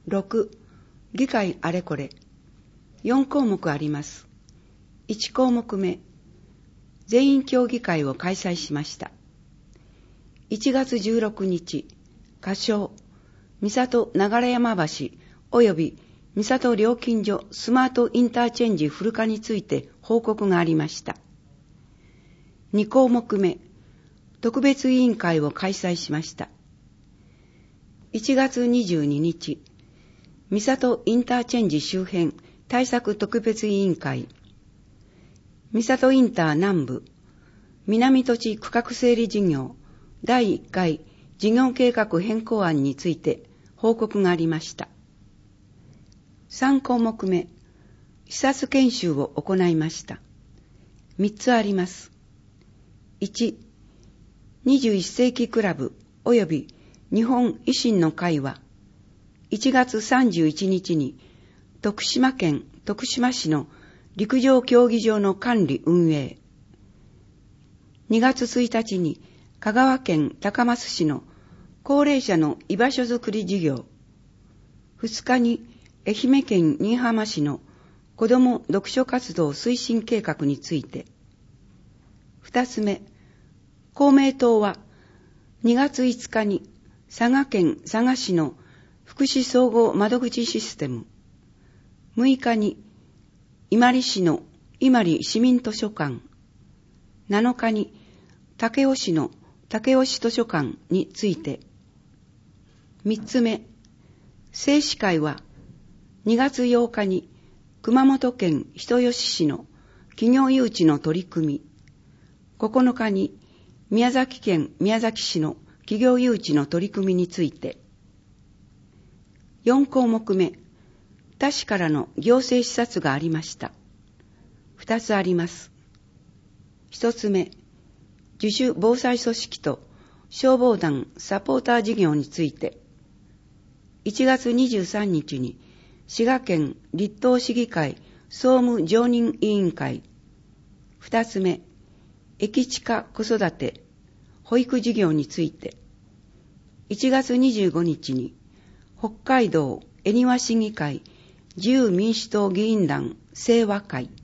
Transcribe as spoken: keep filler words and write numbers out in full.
ろく、議会あれこれ。よん項目あります。いち項目目、全員協議会を開催しました。いちがつじゅうろくにち、仮称、三郷流山橋及び三郷料金所スマートインターチェンジフル化について報告がありました。に項目目、特別委員会を開催しました。いちがつにじゅうににち、三郷インターチェンジ周辺対策特別委員会、三郷インター南部、南土地区画整理事業だいいっかい事業計画変更案について報告がありました。さん項目目、視察研修を行いました。みっつあります。いち、にじゅういっせいきクラブ及び日本維新の会はいちがつさんじゅういちにちに徳島県徳島市の陸上競技場の管理運営、にがつついたちに香川県高松市の高齢者の居場所づくり事業、ふつかに愛媛県新居浜市の子ども読書活動推進計画について、二つ目、公明党はにがついつかに佐賀県佐賀市の福祉総合窓口システム、むいかに伊万里市の伊万里市民図書館、なのかに武雄市の武雄市図書館について、三つ目、政士会はにがつようかに熊本県人吉市の企業誘致の取り組み、ここのかに宮崎県宮崎市の企業誘致の取り組みについて、よん項目目、他市からの行政視察がありました。二つあります。一つ目、自主防災組織と消防団サポーター事業について、いちがつにじゅうさんにちに滋賀県立東市議会総務常任委員会、二つ目、駅近子育て保育事業について、いちがつにじゅうごにちに北海道恵庭市議会自由民主党議員団清和会、